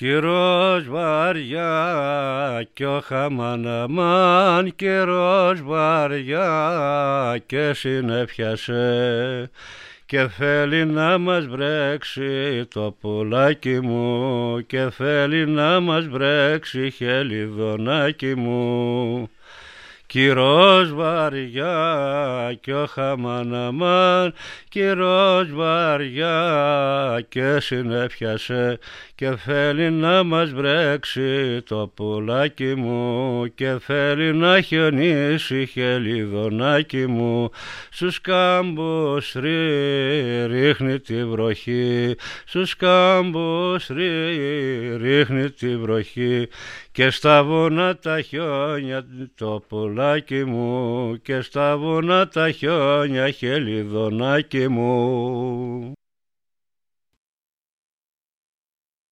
Καιρός βαριά κι ο χαμαναμάν, καιρός βαριά και συνέφιασε και θέλει να μας βρέξει το πουλάκι μου και θέλει να μας βρέξει χελιδονάκι μου. Καιρός βαριά κι ο χαμαναμάν, καιρός βαριά και συνέφιασε και θέλει να μας βρέξει το πουλάκι μου και θέλει να χιονίσει χελιδονάκι μου. Στους κάμπους ρίχνει τη βροχή, στους κάμπους ρίχνει τη βροχή και στα βουνά τα χιόνια το πουλάκι μου και στα βουνά τα χιόνια χελιδονάκι μου.